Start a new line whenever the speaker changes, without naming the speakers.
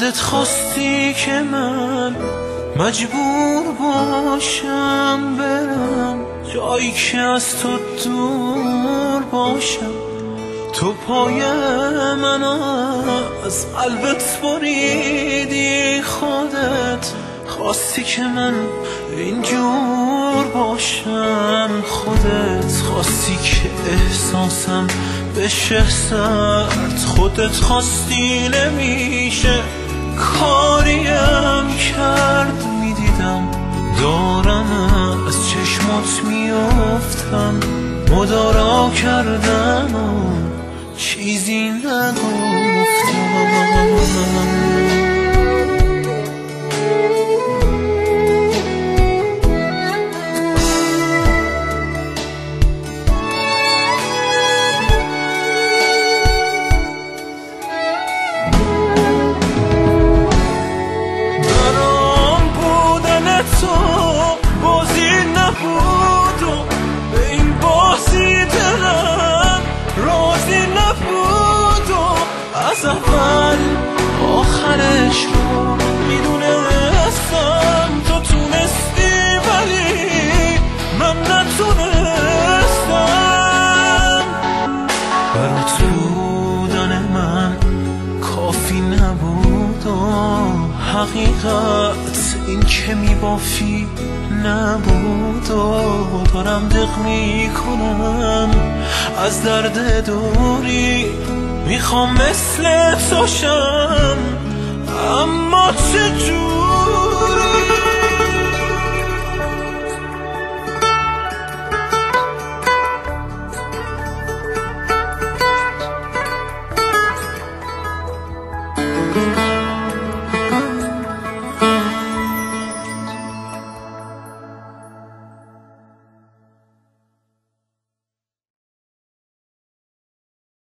خودت خواستی که من مجبور باشم برم جایی که از تو دور باشم. تو پای من از قلبت بریدی، خودت خواستی که من اینجور باشم، خودت خواستی که احساسم بشه سرد، خودت خواستی نمیشه کاریم کرد. میدیدم دارم از چشمات میافتم، مدارا کردم و چیزی نگفتم. بازی نبود و به این بازی دلم راضی نبود و از اول آخرش رو میدونستم. تو تونستی ولی من نتونستم. برات بودن من کافی نبود و حقیقت این که میبافی نبود و دارم دق میکنم از درد دوری. میخوام مثل تو شم اما چجور